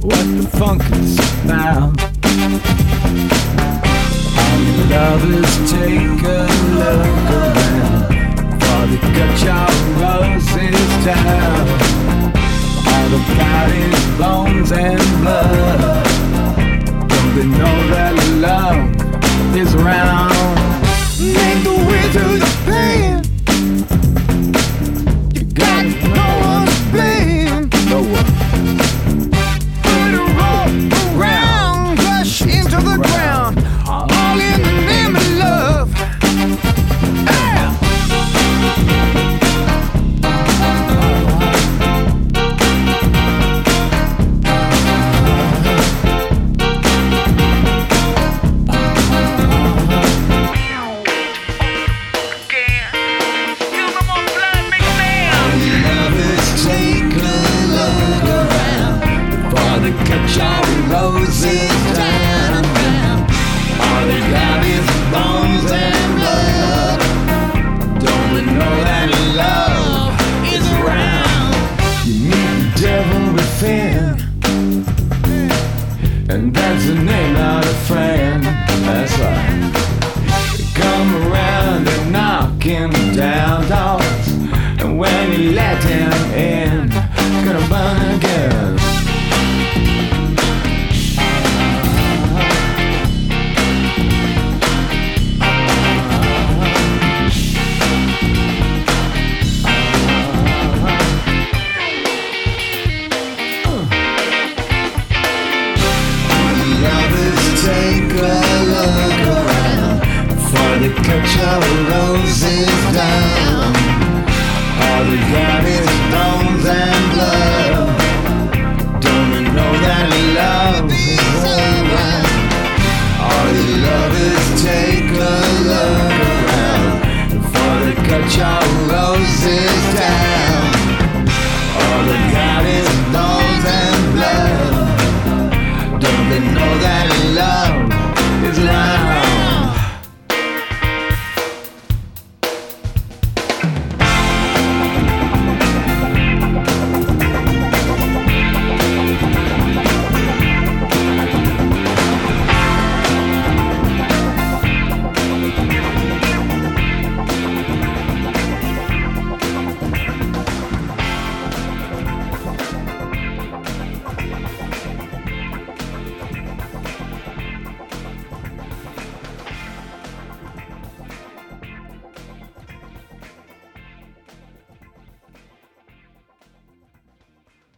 what the funk is about. All you lovers take a look around, for they cut your roses down. All the bodies, bones and blood, don't they know that love is around? Make the way through the pain. You got no one to blame. No one. Put a rope around, crush into the ground, all in the name of love. Yeah. Cut your roses down and down. All they got is bones and blood. Don't they know that love is around? You meet the devil within, and that's the name of a friend. That's right. They come around and knocking down doors, and when you let him in, it's gonna burn again. Take a look around, for they cut your roses